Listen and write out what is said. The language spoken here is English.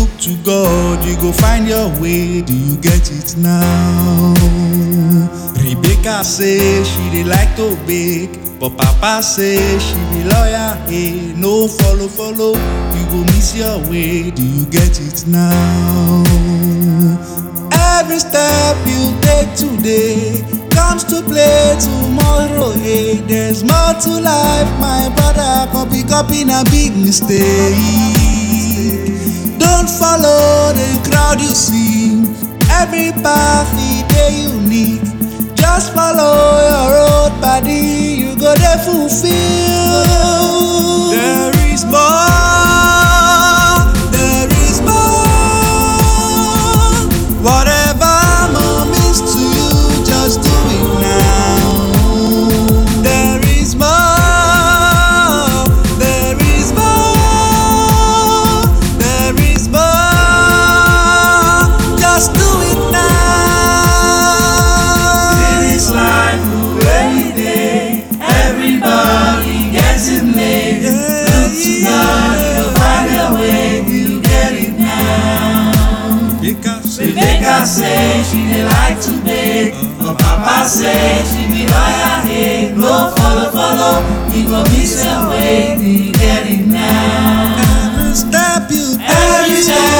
look to God, you go find your way. Do you get it now? Rebecca say she dey like to bake, but Papa say she be lawyer. Hey, no follow, you go miss your way. Do you get it now? Every step you take today comes to play tomorrow. Hey, there's more to life, my brother. Copy na big mistake. Don't follow the crowd you see. Every path dey unique. Just follow your road, buddy. You go dey fulfill. There is more. There is more. Whatever means to you, just do it now. There is more. There is more. There is more. Just do it now. In this life, every day, everybody gets it made. Look to God, you'll find your way. You get it now. Rebecca say she dey like to bake, but Papa say she be lawyer. Hey, no follow, you go miss your way. Do you get it now? Every step you Every take, step